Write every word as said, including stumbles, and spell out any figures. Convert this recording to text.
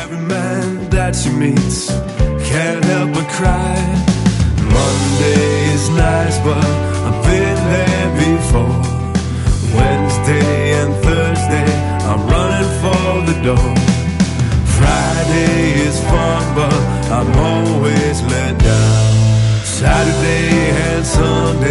Every man that she meets can't help but cry. Monday is nice, but I've been there before. Wednesday and Thursday, I'm running for the door. Friday is fun, but I'm always let down. Saturday and Sunday,